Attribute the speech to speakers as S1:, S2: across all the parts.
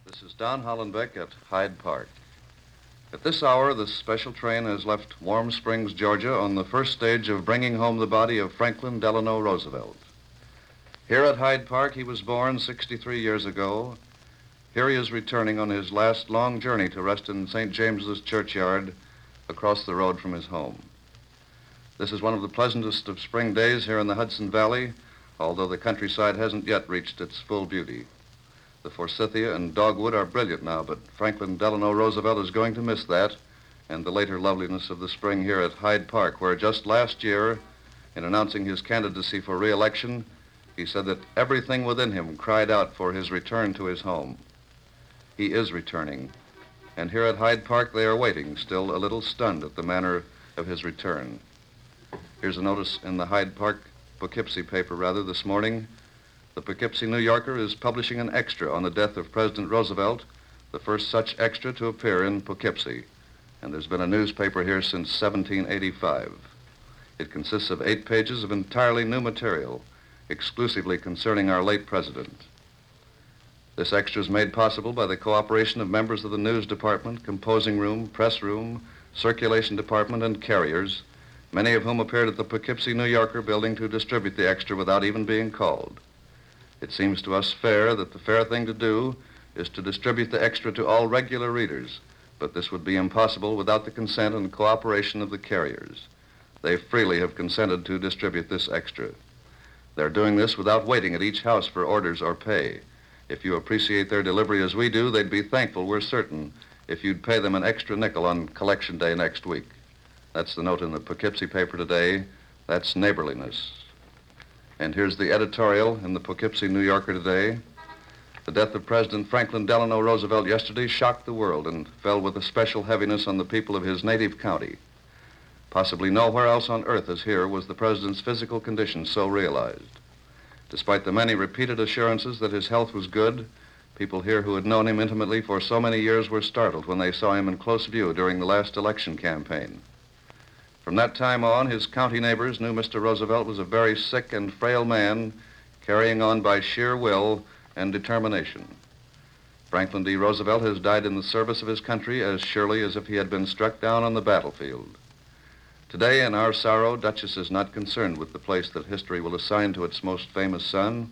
S1: This is Don Hollenbeck at Hyde Park. At this hour, the special train has left Warm Springs, Georgia, on the first stage of bringing home the body of Franklin Delano Roosevelt. Here at Hyde Park, he was born 63 years ago. Here he is returning on his last long journey to rest in St. James's Churchyard across the road from his home. This is one of the pleasantest of spring days here in the Hudson Valley, although the countryside hasn't yet reached its full beauty. The forsythia and dogwood are brilliant now, but Franklin Delano Roosevelt is going to miss that and the later loveliness of the spring here at Hyde Park, where just last year, in announcing his candidacy for re-election, he said that everything within him cried out for his return to his home. He is returning, and here at Hyde Park they are waiting, still a little stunned at the manner of his return. Here's a notice in the Hyde Park Poughkeepsie paper, this morning. The Poughkeepsie New Yorker is publishing an extra on the death of President Roosevelt, the first such extra to appear in Poughkeepsie. And there's been a newspaper here since 1785. It consists of 8 pages of entirely new material, exclusively concerning our late president. This extra is made possible by the cooperation of members of the news department, composing room, press room, circulation department, and carriers, many of whom appeared at the Poughkeepsie New Yorker building to distribute the extra without even being called. It seems to us fair that the fair thing to do is to distribute the extra to all regular readers, but this would be impossible without the consent and cooperation of the carriers. They freely have consented to distribute this extra. They're doing this without waiting at each house for orders or pay. If you appreciate their delivery as we do, they'd be thankful, we're certain, if you'd pay them an extra nickel on collection day next week. That's the note in the Poughkeepsie paper today. That's neighborliness. And here's the editorial in the Poughkeepsie New Yorker today. The death of President Franklin Delano Roosevelt yesterday shocked the world and fell with a special heaviness on the people of his native county. Possibly nowhere else on earth as here was the president's physical condition so realized. Despite the many repeated assurances that his health was good, people here who had known him intimately for so many years were startled when they saw him in close view during the last election campaign. From that time on, his county neighbors knew Mr. Roosevelt was a very sick and frail man, carrying on by sheer will and determination. Franklin D. Roosevelt has died in the service of his country as surely as if he had been struck down on the battlefield. Today, in our sorrow, Duchess is not concerned with the place that history will assign to its most famous son.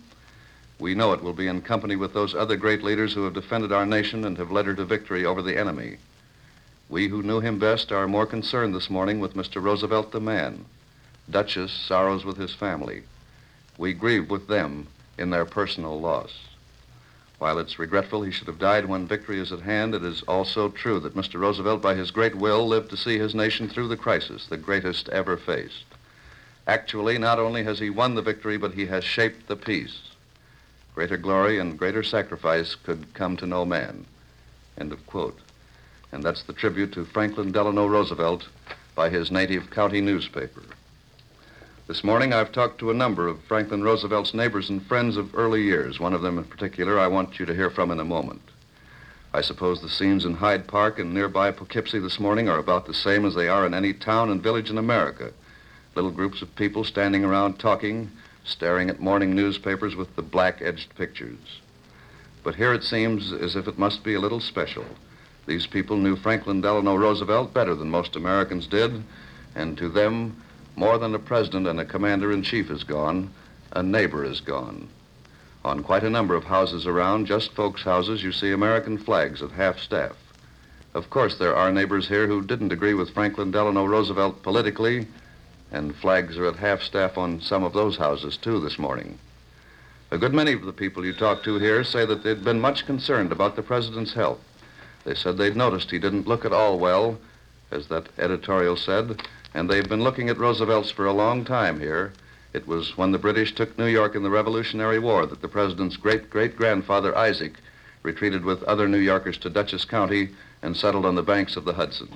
S1: We know it will be in company with those other great leaders who have defended our nation and have led her to victory over the enemy. We who knew him best are more concerned this morning with Mr. Roosevelt the man. Duchess sorrows with his family. We grieve with them in their personal loss. While it's regretful he should have died when victory is at hand, it is also true that Mr. Roosevelt, by his great will, lived to see his nation through the crisis, the greatest ever faced. Actually, not only has he won the victory, but he has shaped the peace. Greater glory and greater sacrifice could come to no man. End of quote. And that's the tribute to Franklin Delano Roosevelt by his native county newspaper. This morning I've talked to a number of Franklin Roosevelt's neighbors and friends of early years. One of them in particular I want you to hear from in a moment. I suppose the scenes in Hyde Park and nearby Poughkeepsie this morning are about the same as they are in any town and village in America. Little groups of people standing around talking, staring at morning newspapers with the black-edged pictures. But here it seems as if it must be a little special. These people knew Franklin Delano Roosevelt better than most Americans did, and to them, more than a president and a commander-in-chief is gone, a neighbor is gone. On quite a number of houses around, just folks' houses, you see American flags at half-staff. Of course, there are neighbors here who didn't agree with Franklin Delano Roosevelt politically, and flags are at half-staff on some of those houses, too, this morning. A good many of the people you talk to here say that they'd been much concerned about the president's health. They said they'd noticed he didn't look at all well, as that editorial said, and they've been looking at Roosevelt's for a long time here. It was when the British took New York in the Revolutionary War that the president's great-great-grandfather, Isaac, retreated with other New Yorkers to Dutchess County and settled on the banks of the Hudson.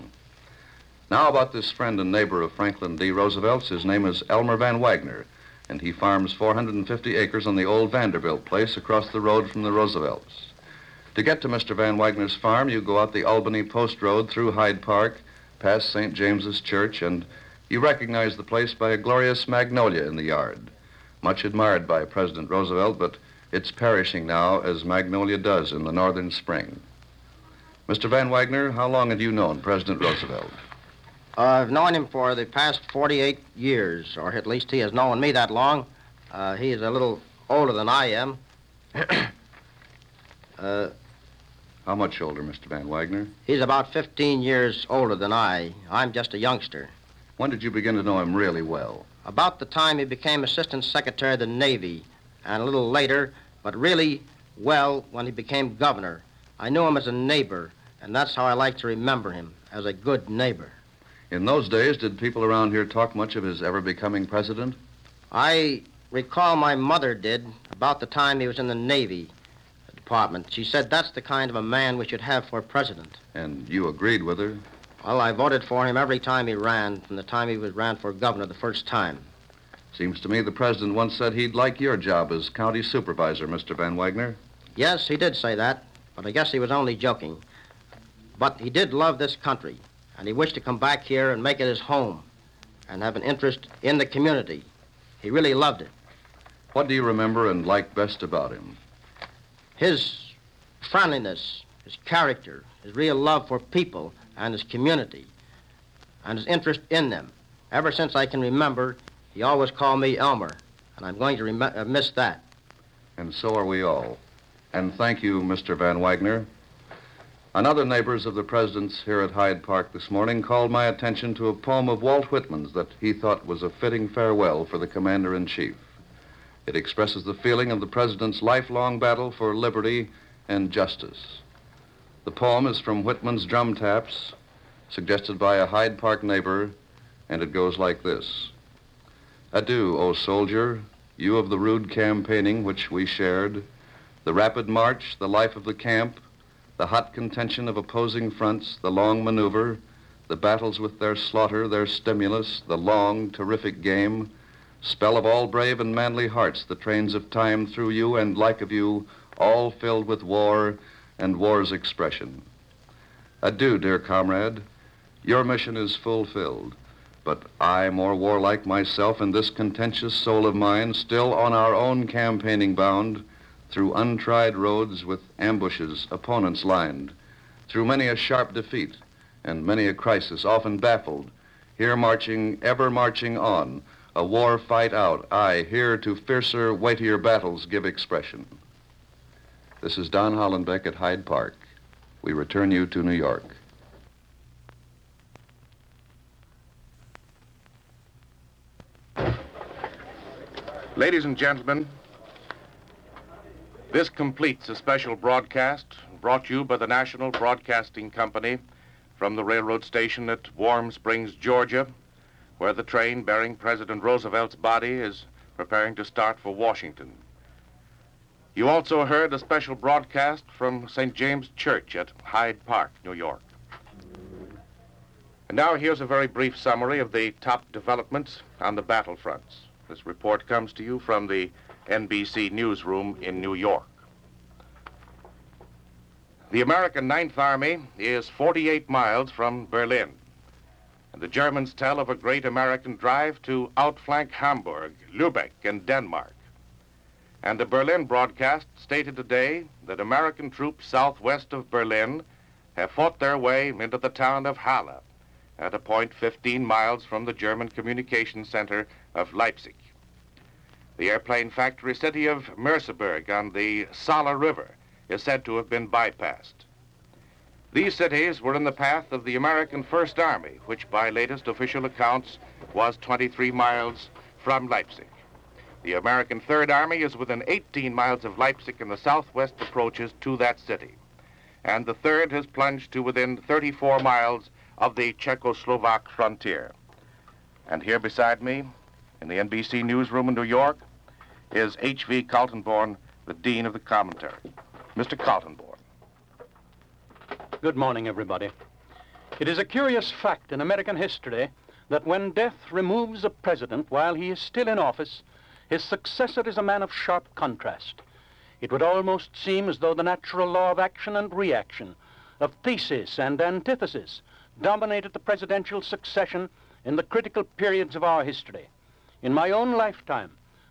S1: Now about this friend and neighbor of Franklin D. Roosevelt's. His name is Elmer Van Wagner, and he farms 450 acres on the old Vanderbilt place across the road from the Roosevelt's. To get to Mr. Van Wagner's farm, you go out the Albany Post Road through Hyde Park, past St. James's Church, and you recognize the place by a glorious magnolia in the yard, much admired by President Roosevelt, but It's perishing now as magnolia does in the northern spring. Mr. Van Wagner, how long have you known President Roosevelt?
S2: I've known him for the past 48 years, or at least he has known me that long. He is a little older than I am.
S1: How much older, Mr. Van Wagner?
S2: He's about 15 years older than I. I'm just a youngster.
S1: When did you begin to know him really well?
S2: About the time he became Assistant Secretary of the Navy, and a little later, but really well, when he became governor. I knew him as a neighbor, and that's how I like to remember him, as a good neighbor.
S1: In those days, did people around here talk much of his ever becoming president?
S2: I recall my mother did, about the time he was in the Navy Department. She said that's the kind of a man we should have for president.
S1: And you agreed with her?
S2: Well, I voted for him every time he ran, from the time he ran for governor the first time.
S1: Seems to me the president once said he'd like your job as county supervisor, Mr. Van Wagner.
S2: Yes, he did say that, but I guess he was only joking. But he did love this country, and he wished to come back here and make it his home and have an interest in the community. He really loved it.
S1: What do you remember and like best about him?
S2: His friendliness, his character, his real love for people and his community, and his interest in them. Ever since I can remember, he always called me Elmer, and I'm going to miss that.
S1: And so are we all. And thank you, Mr. Van Wagner. Another neighbors of the president's here at Hyde Park this morning called my attention to a poem of Walt Whitman's that he thought was a fitting farewell for the commander-in-chief. It expresses the feeling of the president's lifelong battle for liberty and justice. The poem is from Whitman's Drum Taps, suggested by a Hyde Park neighbor, and it goes like this. Adieu, O soldier, you of the rude campaigning which we shared, the rapid march, the life of the camp, the hot contention of opposing fronts, the long maneuver, the battles with their slaughter, their stimulus, the long, terrific game, spell of all brave and manly hearts, the trains of time through you and like of you, all filled with war and war's expression. Adieu, dear comrade. Your mission is fulfilled, but I, more warlike myself, and this contentious soul of mine, still on our own campaigning bound, through untried roads with ambushes, opponents lined, through many a sharp defeat and many a crisis, often baffled, here marching, ever marching on, a war fight out, aye, here to fiercer, weightier battles give expression. This is Don Hollenbeck at Hyde Park. We return you to New York.
S3: Ladies and gentlemen, this completes a special broadcast brought you by the National Broadcasting Company from the railroad station at Warm Springs, Georgia, where the train bearing President Roosevelt's body is preparing to start for Washington. You also heard a special broadcast from St. James Church at Hyde Park, New York. And now here's a very brief summary of the top developments on the battlefronts. This report comes to you from the NBC newsroom in New York. The American Ninth Army is 48 miles from Berlin, and the Germans tell of a great American drive to outflank Hamburg, Lübeck, and Denmark. And the Berlin broadcast stated today that American troops southwest of Berlin have fought their way into the town of Halle, at a point 15 miles from the German communication center of Leipzig. The airplane factory city of Merseburg on the Saale River is said to have been bypassed. These cities were in the path of the American First Army, which by latest official accounts was 23 miles from Leipzig. The American Third Army is within 18 miles of Leipzig in the southwest approaches to that city. And the Third has plunged to within 34 miles of the Czechoslovak frontier. And here beside me, in the NBC newsroom in New York, is H.V. Kaltenborn, the Dean of the Commentary. Mr. Kaltenborn.
S4: Good morning, everybody. It is a curious fact in American history that when death removes a president while he is still in office, his successor is a man of sharp contrast. It would almost seem as though the natural law of action and reaction, of thesis and antithesis, dominated the presidential succession in the critical periods of our history. In my own lifetime,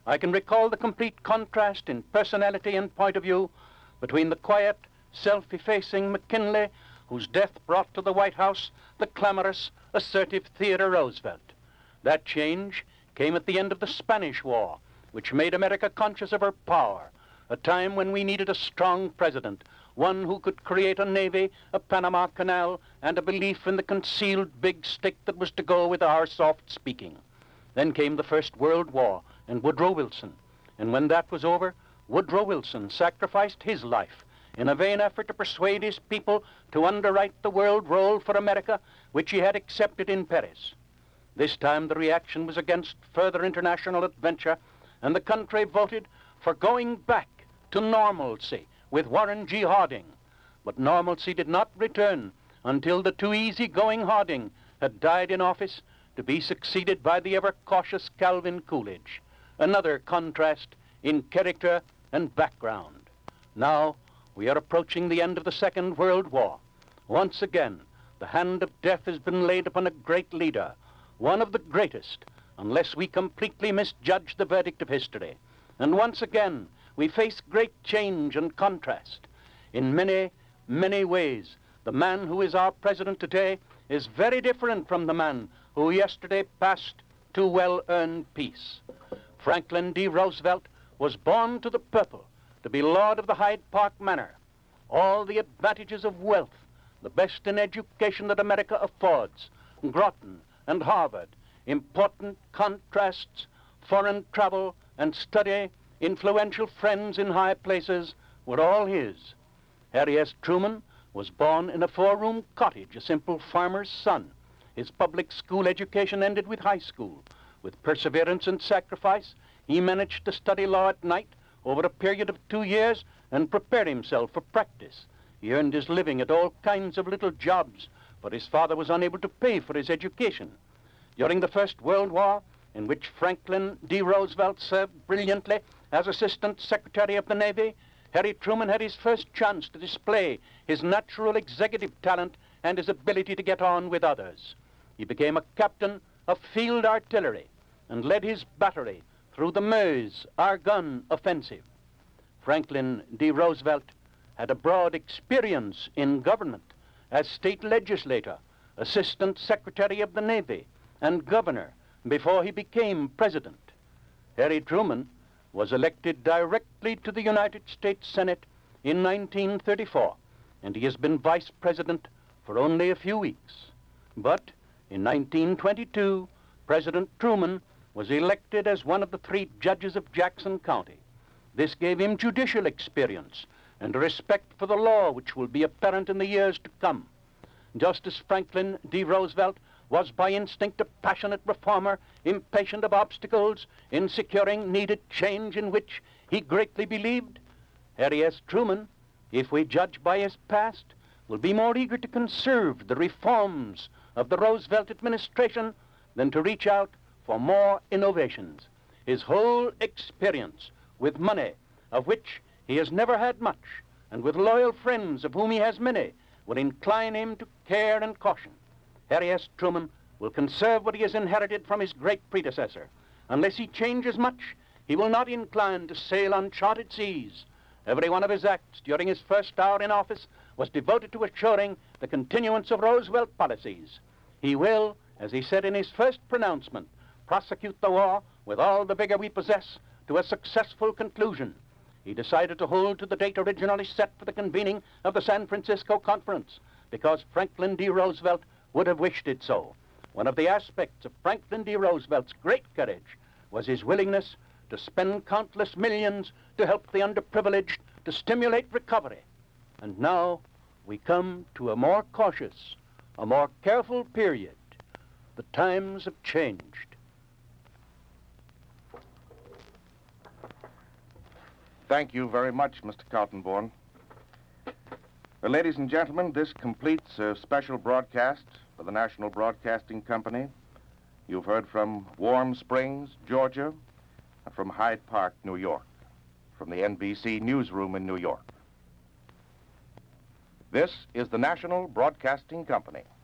S4: I can recall the complete contrast in personality and point of view between the quiet, self-effacing McKinley, whose death brought to the White House the clamorous, assertive Theodore Roosevelt. That change came at the end of the Spanish War, which made America conscious of her power, a time when we needed a strong president, one who could create a navy, a Panama Canal, and a belief in the concealed big stick that was to go with our soft speaking. Then came the First World War and Woodrow Wilson. And when that was over, Woodrow Wilson sacrificed his life in a vain effort to persuade his people to underwrite the world role for America, which he had accepted in Paris. This time the reaction was against further international adventure, and the country voted for going back to normalcy with Warren G. Harding. But normalcy did not return until the too easy-going Harding had died in office to be succeeded by the ever-cautious Calvin Coolidge. Another contrast in character and background. Now we are approaching the end of the Second World War. Once again, the hand of death has been laid upon a great leader, one of the greatest, unless we completely misjudge the verdict of history. And once again, we face great change and contrast. In many, many ways, the man who is our president today is very different from the man who yesterday passed to well-earned peace. Franklin D. Roosevelt was born to the purple, to be lord of the Hyde Park Manor. All the advantages of wealth, the best in education that America affords, Groton and Harvard, important contrasts, foreign travel and study, influential friends in high places, were all his. Harry S. Truman was born in a four-room cottage, a simple farmer's son. His public school education ended with high school. With perseverance and sacrifice, he managed to study law at night over a period of 2 years and prepare himself for practice. He earned his living at all kinds of little jobs, but his father was unable to pay for his education. During the First World War, in which Franklin D. Roosevelt served brilliantly as Assistant Secretary of the Navy, Harry Truman had his first chance to display his natural executive talent and his ability to get on with others. He became a captain of field artillery and led his battery through the Meuse-Argonne offensive. Franklin D. Roosevelt had a broad experience in government as state legislator, Assistant Secretary of the Navy, and governor before he became president. Harry Truman was elected directly to the United States Senate in 1934, and he has been vice president for only a few weeks. But in 1922, President Truman was elected as one of the 3 judges of Jackson County. This gave him judicial experience and a respect for the law which will be apparent in the years to come. Just as Franklin D. Roosevelt was by instinct a passionate reformer, impatient of obstacles in securing needed change in which he greatly believed, Harry S. Truman, if we judge by his past, will be more eager to conserve the reforms of the Roosevelt administration than to reach out for more innovations. His whole experience with money, of which he has never had much, and with loyal friends, of whom he has many, will incline him to care and caution. Harry S. Truman will conserve what he has inherited from his great predecessor. Unless he changes much, he will not incline to sail uncharted seas. Every one of his acts during his first hour in office was devoted to assuring the continuance of Roosevelt policies. He will, as he said in his first pronouncement, prosecute the war with all the vigor we possess to a successful conclusion. He decided to hold to the date originally set for the convening of the San Francisco Conference because Franklin D. Roosevelt would have wished it so. One of the aspects of Franklin D. Roosevelt's great courage was his willingness to spend countless millions to help the underprivileged, to stimulate recovery. And now we come to a more cautious, a more careful period. The times have changed.
S3: Thank you very much, Mr. Kaltenborn. Well, ladies and gentlemen, this completes a special broadcast for the National Broadcasting Company. You've heard from Warm Springs, Georgia, and from Hyde Park, New York, from the NBC newsroom in New York. This is the National Broadcasting Company.